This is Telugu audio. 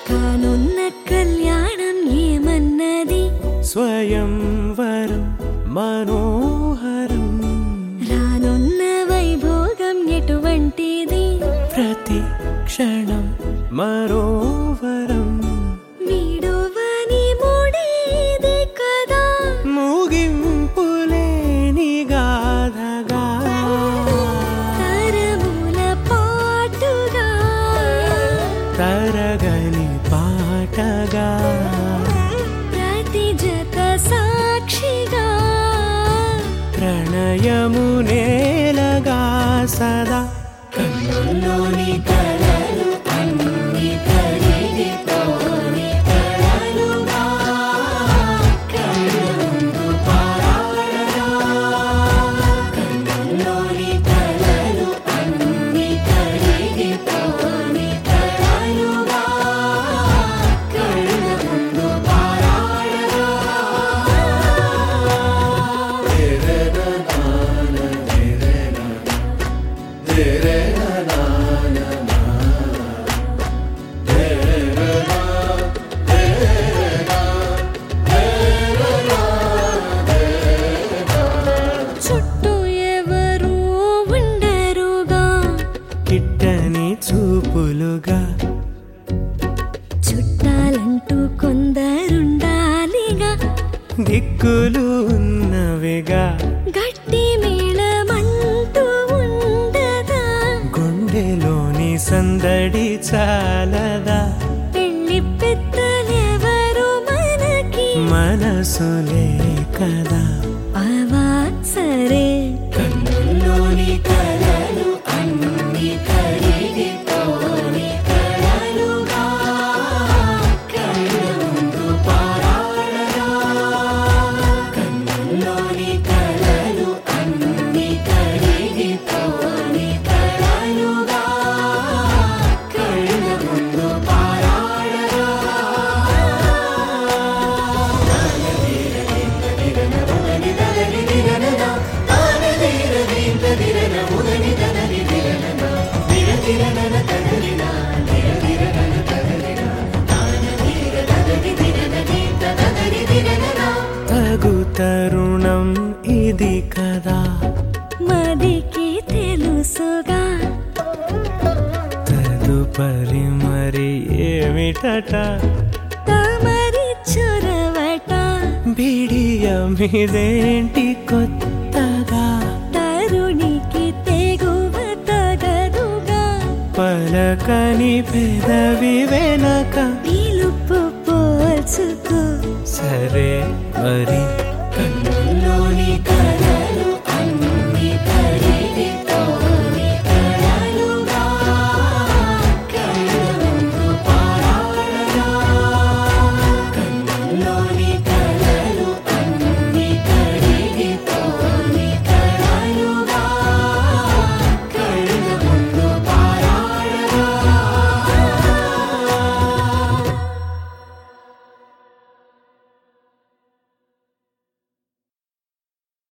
కానున్న కళ్యాణం ఏమన్నది స్వయంవరం మనోహరం రానున్న వైభోగం ఎటువంటిది ప్రతి క్షణం మరోవరం వీడువని మూడేది కదా ముగింపులేని గాథగా తరముల పాటుగా తరగని పాటగా ప్రతి జత సాక్షిగా ప్రణయము నేలగా సదా కన్నుల్లోని కలలు అన్ని కరిగిపోని కలలుగా కళ్ళముందు పారాడగా కన్నుల్లోని కలలు అన్ని కరిగిపోని కలలుగా కళ్ళముందు పారాడగా చుట్టూ ఎవరు ఉండరుగా కిట్టని చూపులుగా చుట్టాలంటూ కొందరుండాలిగా దిక్కులు ఉన్నవిగా గట్టి మేళమంటూ ఉండదా గుండెలోని సందడి చాలదా పెళ్లి పెద్దలెవరు మనకి మనసులే కదా అవా సరే కన్నుల్లోని కలలు అన్ని కరిగిపోని కలలుగా కళ్ళముందు పారాడగా కన్నుల్లోని కలలు అన్ని కరిగిపోని కలలుగా కళ్ళముందు పారాడగా తగు తరుణం ఇది కదా మదికి తెలుసుగా తదుపరి మరి ఏమిటట తమరి చొరవట బిడియమిదేంటి కొత్తగా తరుణికి తెగువ తగదుగా పలకని పెదవి వెనక పిలుపు పోల్చుకో సరే మరి